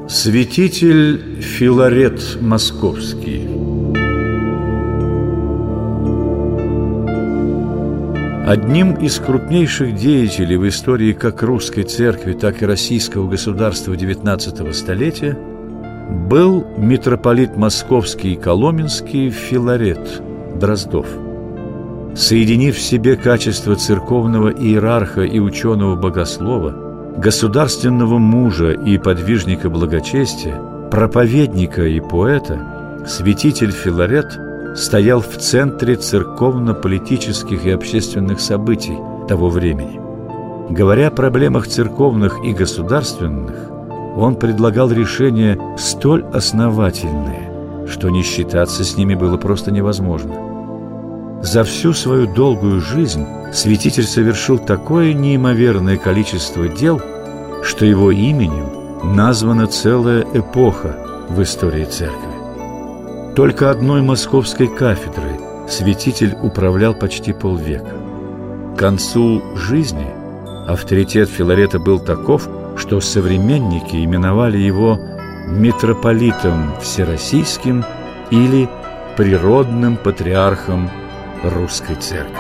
Святитель Филарет Московский. Одним из крупнейших деятелей в истории как русской церкви, так и российского государства XIX столетия был митрополит Московский и Коломенский Филарет Дроздов. Соединив в себе качества церковного иерарха и ученого-богослова, государственного мужа и подвижника благочестия, проповедника и поэта, святитель Филарет стоял в центре церковно-политических и общественных событий того времени. Говоря о проблемах церковных и государственных, он предлагал решения столь основательные, что не считаться с ними было просто невозможно. За всю свою долгую жизнь святитель совершил такое неимоверное количество дел, что его именем названа целая эпоха в истории церкви. Только одной московской кафедрой святитель управлял почти полвека. К концу жизни авторитет Филарета был таков, что современники именовали его митрополитом всероссийским или природным патриархом русской церкви.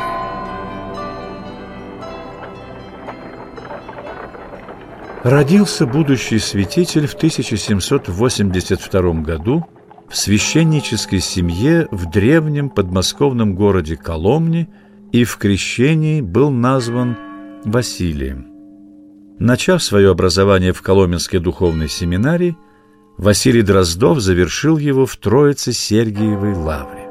Родился будущий святитель в 1782 году в священнической семье в древнем подмосковном городе Коломне и в крещении был назван Василием. Начав свое образование в Коломенской духовной семинарии, Василий Дроздов завершил его в Троице-Сергиевой лавре.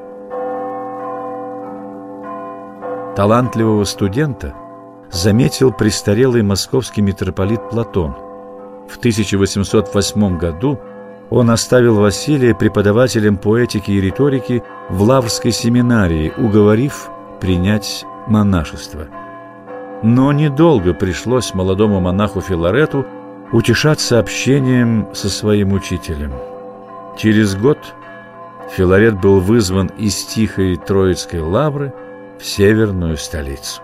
Талантливого студента заметил престарелый московский митрополит Платон. В 1808 году он оставил Василия преподавателем поэтики и риторики в Лаврской семинарии, уговорив принять монашество. Но недолго пришлось молодому монаху Филарету утешаться общением со своим учителем. Через год Филарет был вызван из тихой Троицкой лавры в северную столицу.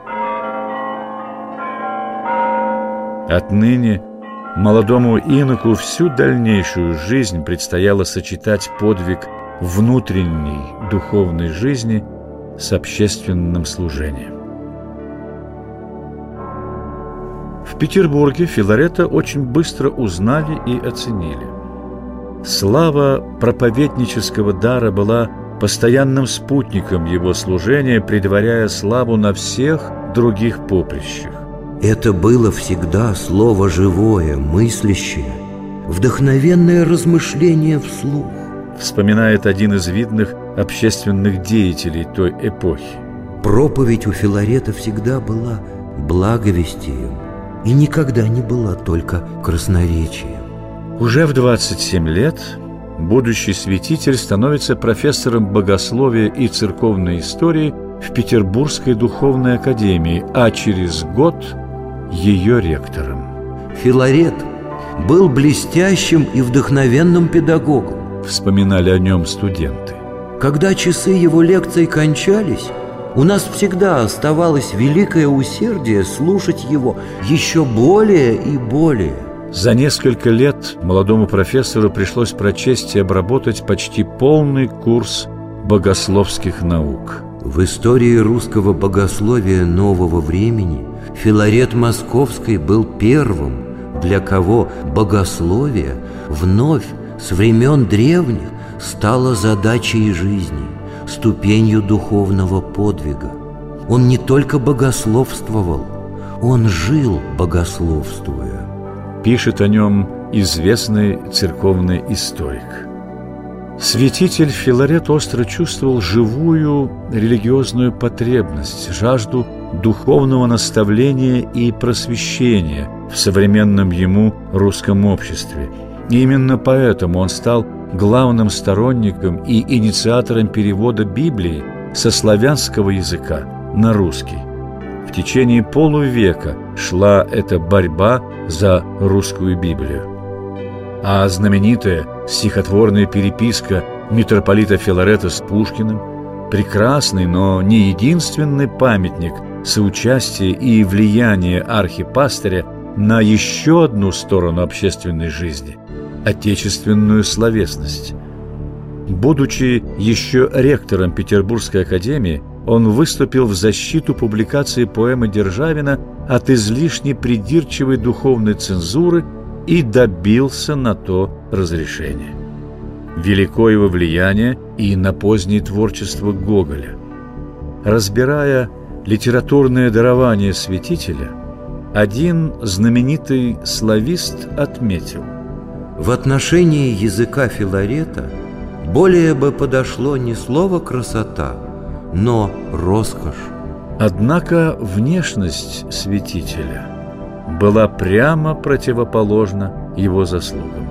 Отныне молодому иноку всю дальнейшую жизнь предстояло сочетать подвиг внутренней духовной жизни с общественным служением. В Петербурге Филарета очень быстро узнали и оценили. Слава проповеднического дара была постоянным спутником его служения, предваряя славу на всех других поприщах. Это было всегда слово живое, мыслящее, вдохновенное размышление вслух, вспоминает один из видных общественных деятелей той эпохи. Проповедь у Филарета всегда была благовестием и никогда не была только красноречием. Уже в 27 лет будущий святитель становится профессором богословия и церковной истории в Петербургской духовной академии, а через год ее ректором. Филарет был блестящим и вдохновенным педагогом, вспоминали о нем студенты. Когда часы его лекций кончались, у нас всегда оставалось великое усердие слушать его еще более и более. За несколько лет молодому профессору пришлось прочесть и обработать почти полный курс богословских наук. В истории русского богословия нового времени Филарет Московский был первым, для кого богословие вновь с времен древних стало задачей жизни, ступенью духовного подвига. Он не только богословствовал, он жил, богословствуя. Пишет о нем известный церковный историк. Святитель Филарет остро чувствовал живую религиозную потребность, жажду духовного наставления и просвещения в современном ему русском обществе. И именно поэтому он стал главным сторонником и инициатором перевода Библии со славянского языка на русский. В течение полувека шла эта борьба за русскую Библию. А знаменитая стихотворная переписка митрополита Филарета с Пушкиным – прекрасный, но не единственный памятник соучастия и влияния архипастыря на еще одну сторону общественной жизни отечественную словесность. Будучи еще ректором Петербургской академии, он выступил в защиту публикации поэмы Державина от излишне придирчивой духовной цензуры и добился на то разрешения. Велико его влияние и на позднее творчество Гоголя. Разбирая литературное дарование святителя, один знаменитый славист отметил: в отношении языка Филарета более бы подошло не слово «красота», но роскошь. Однако внешность святителя была прямо противоположна его заслугам.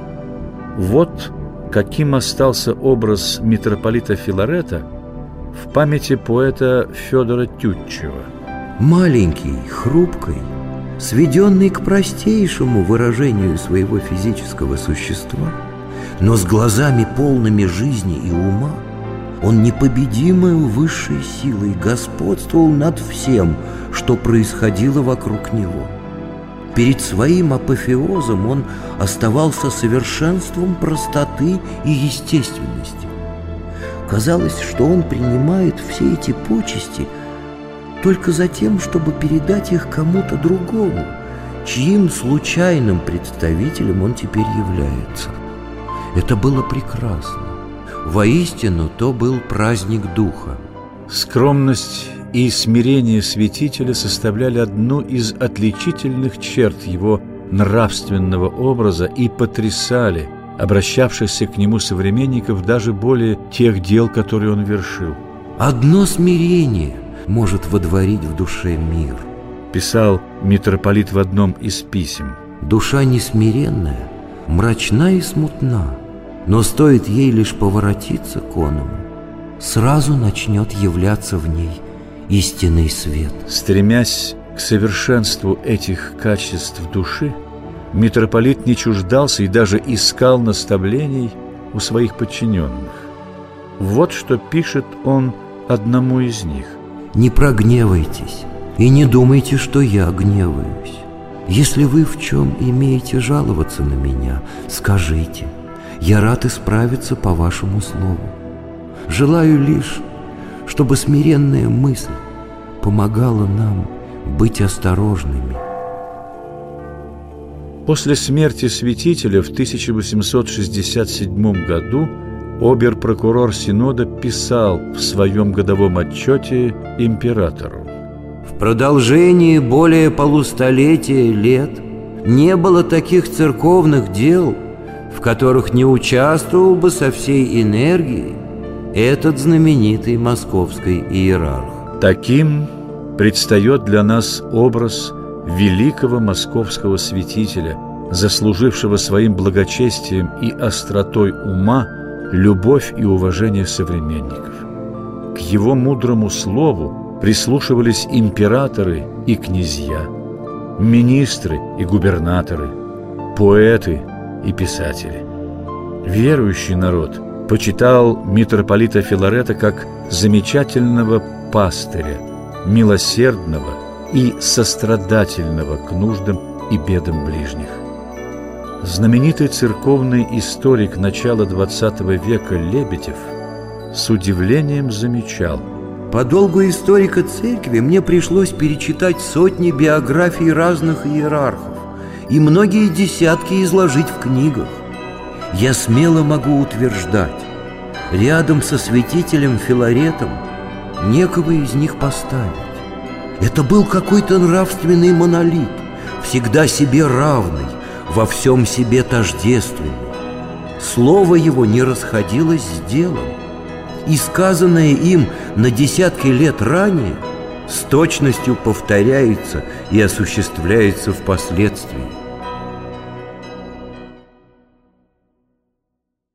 Вот каким остался образ митрополита Филарета в памяти поэта Федора Тютчева. Маленький, хрупкий, сведенный к простейшему выражению своего физического существа, но с глазами полными жизни и ума, он непобедимою высшей силой господствовал над всем, что происходило вокруг него. Перед своим апофеозом он оставался совершенством простоты и естественности. Казалось, что он принимает все эти почести только за тем, чтобы передать их кому-то другому, чьим случайным представителем он теперь является. Это было прекрасно. Воистину, то был праздник духа. Скромность и смирение святителя составляли одну из отличительных черт его нравственного образа и потрясали обращавшихся к нему современников даже более тех дел, которые он вершил. «Одно смирение может водворить в душе мир», писал митрополит в одном из писем. «Душа несмиренная, мрачна и смутна, но стоит ей лишь поворотиться к оному, сразу начнет являться в ней истинный свет». Стремясь к совершенству этих качеств души, митрополит не чуждался и даже искал наставлений у своих подчиненных. Вот что пишет он одному из них: «Не прогневайтесь и не думайте, что я гневаюсь. Если вы в чем имеете жаловаться на меня, скажите, я рад исправиться по вашему слову. Желаю лишь, чтобы смиренная мысль помогала нам быть осторожными». После смерти святителя в 1867 году обер-прокурор Синода писал в своем годовом отчете императору: «В продолжении более полустолетия лет не было таких церковных дел, в которых не участвовал бы со всей энергией этот знаменитый московский иерарх». Таким предстает для нас образ великого московского святителя, заслужившего своим благочестием и остротой ума любовь и уважение современников. К его мудрому слову прислушивались императоры и князья, министры и губернаторы, поэты и писатели. Верующий народ почитал митрополита Филарета как замечательного пастыря, милосердного и сострадательного к нуждам и бедам ближних. Знаменитый церковный историк начала XX века Лебедев с удивлением замечал: «По долгу историка церкви мне пришлось перечитать сотни биографий разных иерархов и многие десятки изложить в книгах. Я смело могу утверждать, рядом со святителем Филаретом некого из них поставить. Это был какой-то нравственный монолит, всегда себе равный, во всем себе тождественный. Слово его не расходилось с делом, и сказанное им на десятки лет ранее с точностью повторяется и осуществляется впоследствии.